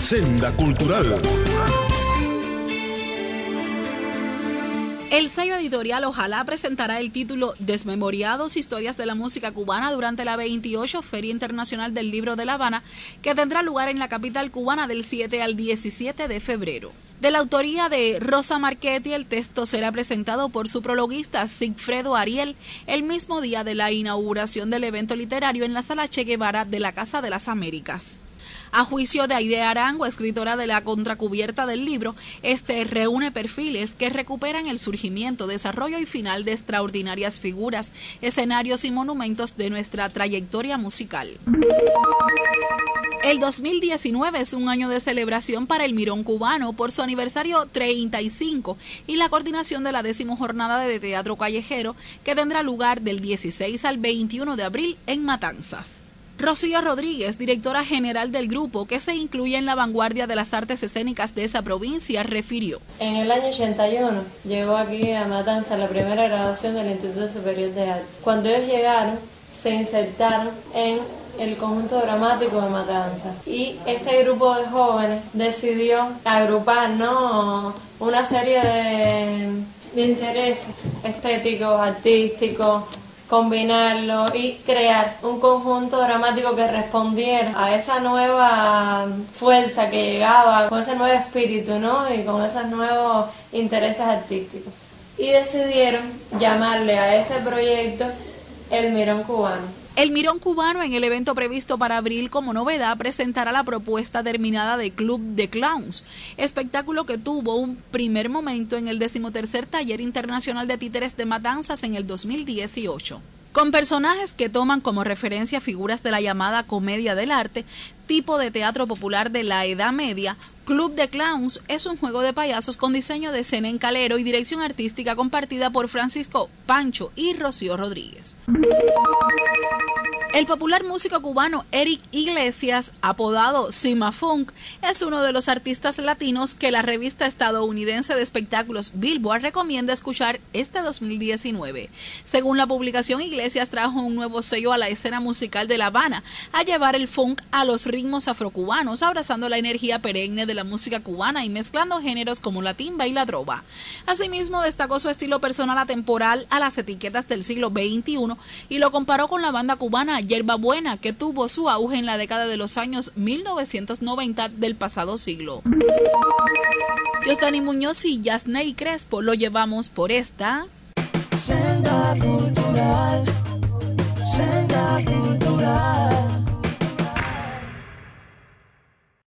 Senda Cultural. El sello editorial Ojalá presentará el título Desmemoriados, Historias de la Música Cubana durante la 28 Feria Internacional del Libro de La Habana, que tendrá lugar en la capital cubana del 7 al 17 de febrero. De la autoría de Rosa Marchetti, el texto será presentado por su prologuista Sigfredo Ariel el mismo día de la inauguración del evento literario en la Sala Che Guevara de la Casa de las Américas. A juicio de Aide Arango, escritora de la contracubierta del libro, este reúne perfiles que recuperan el surgimiento, desarrollo y final de extraordinarias figuras, escenarios y monumentos de nuestra trayectoria musical. El 2019 es un año de celebración para el Mirón Cubano por su aniversario 35 y la coordinación de la 10ª jornada de teatro callejero que tendrá lugar del 16 al 21 de abril en Matanzas. Rocío Rodríguez, directora general del grupo, que se incluye en la vanguardia de las artes escénicas de esa provincia, refirió. En el año 81 llegó aquí a Matanzas la primera graduación del Instituto Superior de Arte. Cuando ellos llegaron, se insertaron en el conjunto dramático de Matanzas y este grupo de jóvenes decidió agrupar, ¿no?, una serie de intereses estéticos, artísticos, combinarlo y crear un conjunto dramático que respondiera a esa nueva fuerza que llegaba, con ese nuevo espíritu, ¿no?, y con esos nuevos intereses artísticos. Y decidieron llamarle a ese proyecto el Mirón Cubano. El Mirón Cubano, en el evento previsto para abril como novedad, presentará la propuesta terminada de Club de Clowns, espectáculo que tuvo un primer momento en el 13º Taller Internacional de Títeres de Matanzas en el 2018. Con personajes que toman como referencia figuras de la llamada comedia del arte, tipo de teatro popular de la Edad Media, Club de Clowns es un juego de payasos con diseño de Zenén Calero y dirección artística compartida por Francisco Pancho y Rocío Rodríguez. El popular músico cubano Eric Iglesias, apodado Cima Funk, es uno de los artistas latinos que la revista estadounidense de espectáculos Billboard recomienda escuchar este 2019. Según la publicación, Iglesias trajo un nuevo sello a la escena musical de La Habana, a llevar el funk a los ritmos afrocubanos, abrazando la energía perenne de la música cubana y mezclando géneros como la timba y la trova. Asimismo, destacó su estilo personal atemporal a las etiquetas del siglo XXI y lo comparó con la banda cubana Yerba Buena, que tuvo su auge en la década de los años 1990 del pasado siglo. Yosdani Muñoz y Yasney Crespo lo llevamos por esta Senda Cultural, Senda Cultural.